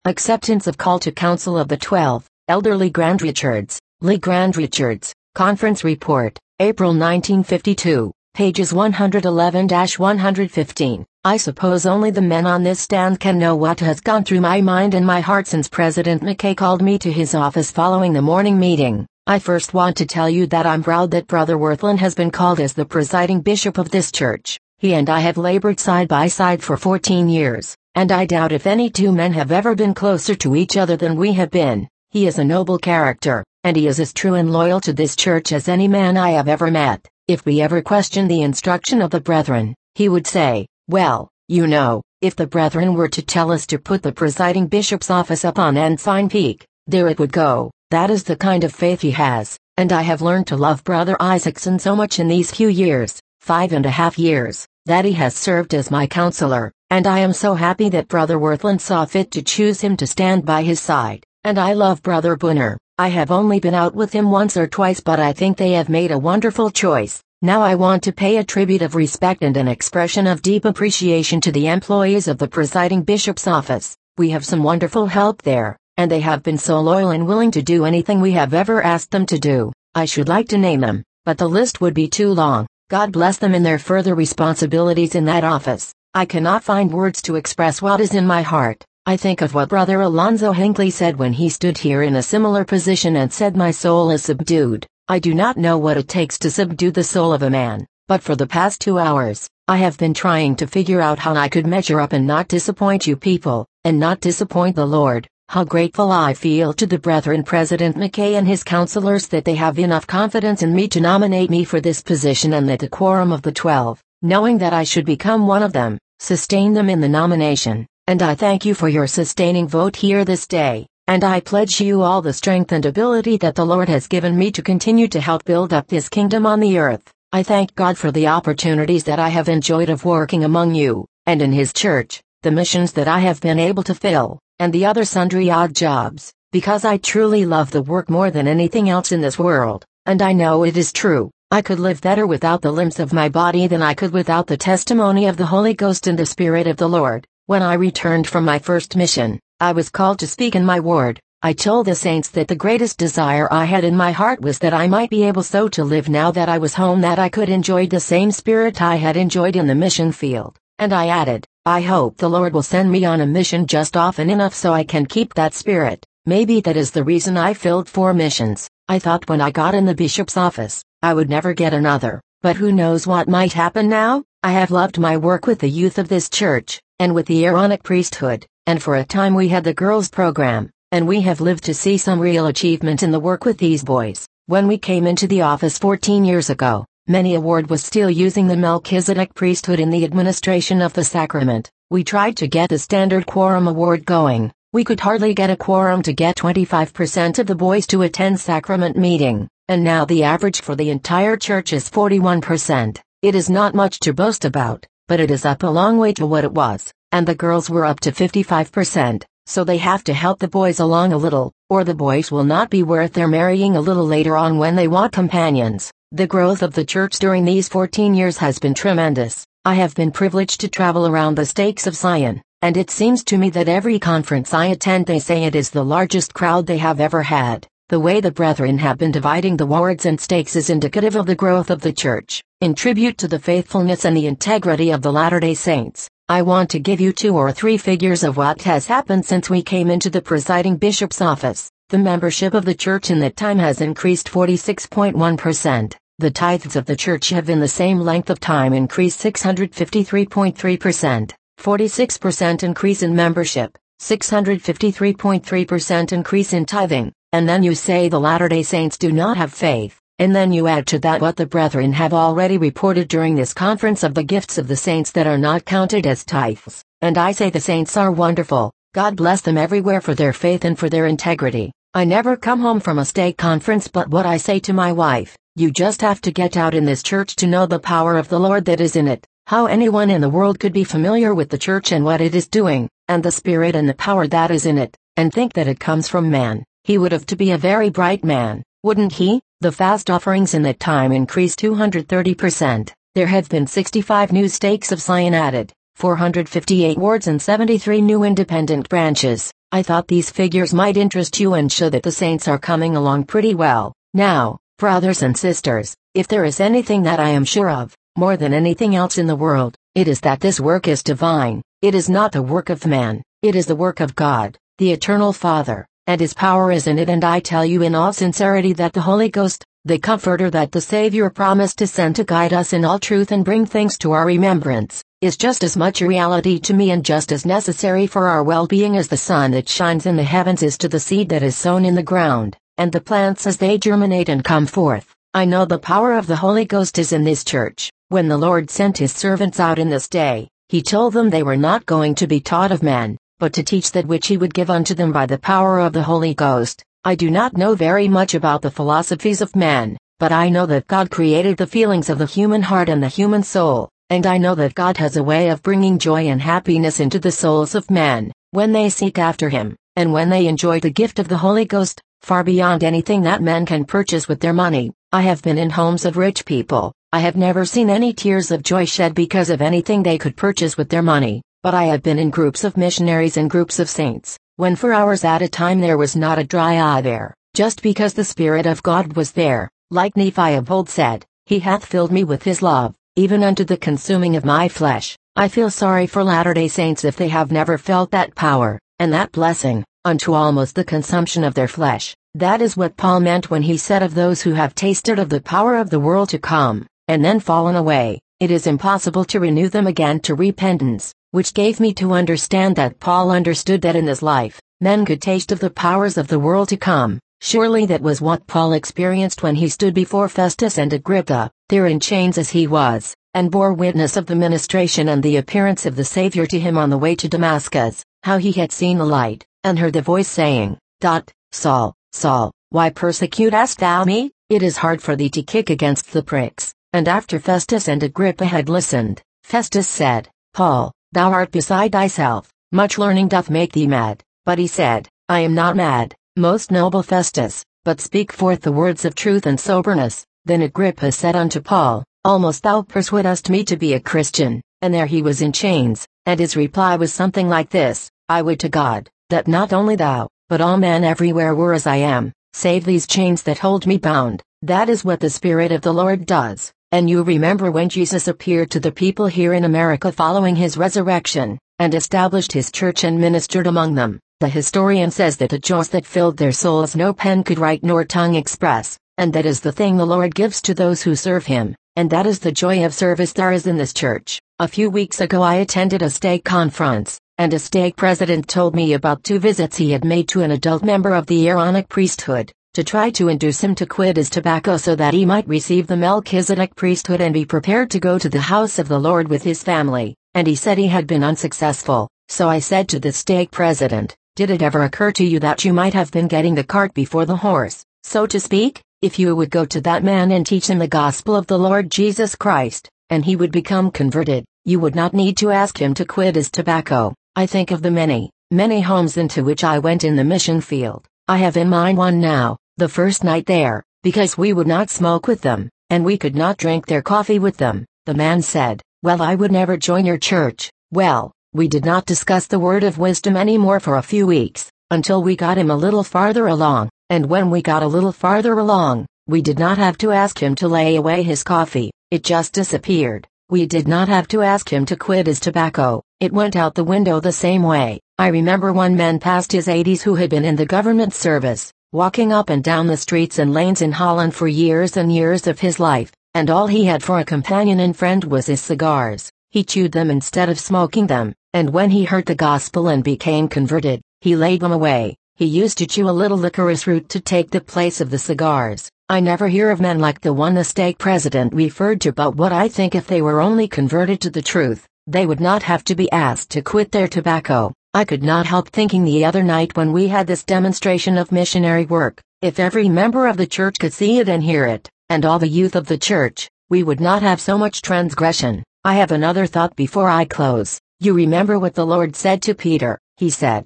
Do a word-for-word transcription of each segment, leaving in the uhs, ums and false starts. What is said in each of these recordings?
Acceptance of Call to Council of the Twelve, Elder Lee Grand Richards, Lee Grand Richards, Conference Report, April nineteen fifty-two, pages one eleven to one fifteen. I suppose only the men on this stand can know what has gone through my mind and my heart since President McKay called me to his office following the morning meeting. I first want to tell you that I'm proud that Brother Wirthlin has been called as the presiding bishop of this church. He and I have labored side by side for fourteen years, and I doubt if any two men have ever been closer to each other than we have been. He is a noble character, and he is as true and loyal to this church as any man I have ever met. If we ever question the instruction of the brethren, he would say, "Well, you know, if the brethren were to tell us to put the presiding bishop's office up on Ensign Peak, there it would go." That is the kind of faith he has, and I have learned to love Brother Isaacson so much in these few years, five and a half years, that he has served as my counselor, and I am so happy that Brother Wirthlin saw fit to choose him to stand by his side. And I love Brother Bunner. I have only been out with him once or twice, but I think they have made a wonderful choice. Now I want to pay a tribute of respect and an expression of deep appreciation to the employees of the presiding bishop's office. We have some wonderful help there, and they have been so loyal and willing to do anything we have ever asked them to do. I should like to name them, but the list would be too long. God bless them in their further responsibilities in that office. I cannot find words to express what is in my heart. I think of what Brother Alonzo Hinckley said when he stood here in a similar position and said, "My soul is subdued." I do not know what it takes to subdue the soul of a man, but for the past two hours, I have been trying to figure out how I could measure up and not disappoint you people, and not disappoint the Lord. How grateful I feel to the brethren President McKay and his counselors that they have enough confidence in me to nominate me for this position, and that the quorum of the twelve, knowing that I should become one of them, sustain them in the nomination. And I thank you for your sustaining vote here this day, and I pledge you all the strength and ability that the Lord has given me to continue to help build up His kingdom on the earth. I thank God for the opportunities that I have enjoyed of working among you, and in His church, the missions that I have been able to fill, and the other sundry odd jobs, because I truly love the work more than anything else in this world, and I know it is true. I could live better without the limbs of my body than I could without the testimony of the Holy Ghost and the Spirit of the Lord. When I returned from my first mission, I was called to speak in my ward. I told the saints that the greatest desire I had in my heart was that I might be able so to live now that I was home that I could enjoy the same spirit I had enjoyed in the mission field. And I added, I hope the Lord will send me on a mission just often enough so I can keep that spirit. Maybe that is the reason I filled four missions. I thought when I got in the bishop's office, I would never get another. But who knows what might happen now? I have loved my work with the youth of this church, and with the Aaronic priesthood, and for a time we had the girls' program, and we have lived to see some real achievement in the work with these boys. When we came into the office fourteen years ago, many a ward was still using the Melchizedek priesthood in the administration of the sacrament. We tried to get the standard quorum award going. We could hardly get a quorum to get twenty-five percent of the boys to attend sacrament meeting, and now the average for the entire church is forty-one percent. It is not much to boast about, but it is up a long way to what it was, and the girls were up to fifty-five percent, so they have to help the boys along a little, or the boys will not be worth their marrying a little later on when they want companions. The growth of the church during these fourteen years has been tremendous. I have been privileged to travel around the stakes of Zion, and it seems to me that every conference I attend they say it is the largest crowd they have ever had. The way the brethren have been dividing the wards and stakes is indicative of the growth of the church. In tribute to the faithfulness and the integrity of the Latter-day Saints, I want to give you two or three figures of what has happened since we came into the presiding bishop's office. The membership of the church in that time has increased forty-six point one percent. The tithes of the church have in the same length of time increased six hundred fifty-three point three percent. forty-six percent increase in membership, six hundred fifty-three point three percent increase in tithing. And then you say the Latter-day Saints do not have faith, and then you add to that what the brethren have already reported during this conference of the gifts of the saints that are not counted as tithes, and I say the saints are wonderful. God bless them everywhere for their faith and for their integrity. I never come home from a stake conference but what I say to my wife, you just have to get out in this church to know the power of the Lord that is in it. How anyone in the world could be familiar with the church and what it is doing, and the spirit and the power that is in it, and think that it comes from man. He would have to be a very bright man, wouldn't he? The fast offerings in that time increased two hundred thirty percent. There have been sixty-five new stakes of Zion added, four hundred fifty-eight wards and seventy-three new independent branches. I thought these figures might interest you and show that the saints are coming along pretty well. Now, brothers and sisters, if there is anything that I am sure of, more than anything else in the world, it is that this work is divine. It is not the work of man, it is the work of God, the eternal Father, and His power is in it. And I tell you in all sincerity that the Holy Ghost, the Comforter that the Savior promised to send to guide us in all truth and bring things to our remembrance, is just as much a reality to me and just as necessary for our well-being as the sun that shines in the heavens is to the seed that is sown in the ground, and the plants as they germinate and come forth. I know the power of the Holy Ghost is in this church. When the Lord sent His servants out in this day, He told them they were not going to be taught of man, but to teach that which He would give unto them by the power of the Holy Ghost. I do not know very much about the philosophies of man, but I know that God created the feelings of the human heart and the human soul, and I know that God has a way of bringing joy and happiness into the souls of men, when they seek after Him, and when they enjoy the gift of the Holy Ghost, far beyond anything that men can purchase with their money. I have been in homes of rich people. I have never seen any tears of joy shed because of anything they could purchase with their money, but I have been in groups of missionaries and groups of saints, when for hours at a time there was not a dry eye there, just because the Spirit of God was there. Like Nephi of old said, He hath filled me with His love, even unto the consuming of my flesh. I feel sorry for Latter-day Saints if they have never felt that power, and that blessing, unto almost the consumption of their flesh. That is what Paul meant when he said of those who have tasted of the power of the world to come, and then fallen away, it is impossible to renew them again to repentance, which gave me to understand that Paul understood that in this life, men could taste of the powers of the world to come. Surely that was what Paul experienced when he stood before Festus and Agrippa, there in chains as he was, and bore witness of the ministration and the appearance of the Savior to him on the way to Damascus, how he had seen the light, and heard the voice saying, Saul, Saul, why persecutest thou me? It is hard for thee to kick against the pricks. And after Festus and Agrippa had listened, Festus said, Paul, thou art beside thyself, much learning doth make thee mad. But he said, I am not mad, most noble Festus, but speak forth the words of truth and soberness. Then Agrippa said unto Paul, Almost thou persuadest me to be a Christian. And there he was in chains, and his reply was something like this, I would to God, that not only thou, but all men everywhere were as I am, save these chains that hold me bound. That is what the Spirit of the Lord does. And you remember when Jesus appeared to the people here in America following His resurrection, and established His church and ministered among them, the historian says that the joys that filled their souls no pen could write nor tongue express, and that is the thing the Lord gives to those who serve Him, and that is the joy of service there is in this church. A few weeks ago I attended a stake conference, and a stake president told me about two visits he had made to an adult member of the Aaronic priesthood, to try to induce him to quit his tobacco so that he might receive the Melchizedek priesthood and be prepared to go to the house of the Lord with his family, and he said he had been unsuccessful. So I said to the stake president, did it ever occur to you that you might have been getting the cart before the horse, so to speak? If you would go to that man and teach him the gospel of the Lord Jesus Christ, and he would become converted, you would not need to ask him to quit his tobacco. I think of the many, many homes into which I went in the mission field. I have in mind one now, the first night there, because we would not smoke with them, and we could not drink their coffee with them. The man said, well, I would never join your church. Well, we did not discuss the word of wisdom anymore for a few weeks, until we got him a little farther along, and when we got a little farther along, we did not have to ask him to lay away his coffee, it just disappeared. We did not have to ask him to quit his tobacco, it went out the window the same way. I remember one man past his eighties who had been in the government service, walking up and down the streets and lanes in Holland for years and years of his life, and all he had for a companion and friend was his cigars. He chewed them instead of smoking them, and when he heard the gospel and became converted, he laid them away. He used to chew a little licorice root to take the place of the cigars. I never hear of men like the one the stake president referred to, but what I think if they were only converted to the truth, they would not have to be asked to quit their tobacco. I could not help thinking the other night when we had this demonstration of missionary work, if every member of the church could see it and hear it, and all the youth of the church, we would not have so much transgression. I have another thought before I close. You remember what the Lord said to Peter. He said,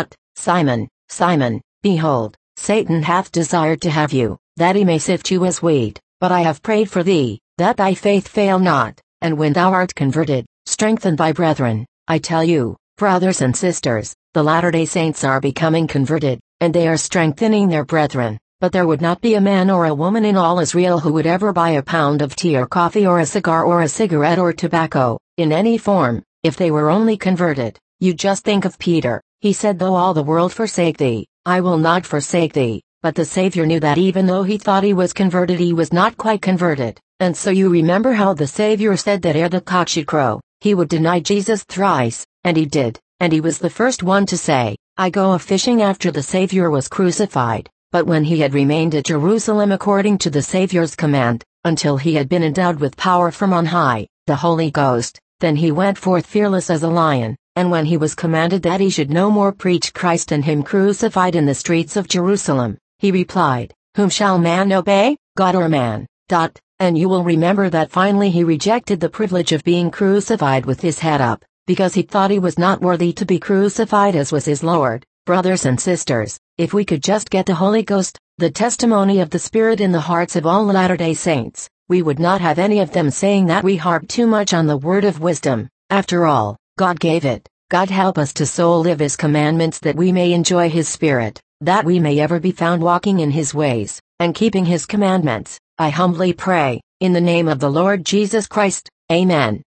Simon, Simon, behold, Satan hath desired to have you, that he may sift you as wheat, but I have prayed for thee, that thy faith fail not, and when thou art converted, strengthen thy brethren. I tell you, brothers and sisters, the Latter-day Saints are becoming converted, and they are strengthening their brethren. But there would not be a man or a woman in all Israel who would ever buy a pound of tea or coffee or a cigar or a cigarette or tobacco, in any form, if they were only converted. You just think of Peter. He said, "Though all the world forsake thee, I will not forsake thee." But the Savior knew that even though he thought he was converted, he was not quite converted. And so you remember how the Savior said that ere the cock should crow, he would deny Jesus thrice, and he did, and he was the first one to say, "I go a-fishing," after the Savior was crucified. But when he had remained at Jerusalem according to the Savior's command, until he had been endowed with power from on high, the Holy Ghost, then he went forth fearless as a lion. And when he was commanded that he should no more preach Christ and him crucified in the streets of Jerusalem, he replied, "Whom shall man obey, God or man?" Dot. And you will remember that finally he rejected the privilege of being crucified with his head up, because he thought he was not worthy to be crucified as was his Lord. Brothers and sisters, if we could just get the Holy Ghost, the testimony of the Spirit in the hearts of all Latter-day Saints, we would not have any of them saying that we harp too much on the word of wisdom. After all, God gave it. God help us to so live His commandments that we may enjoy His Spirit, that we may ever be found walking in His ways, and keeping His commandments. I humbly pray, in the name of the Lord Jesus Christ. Amen.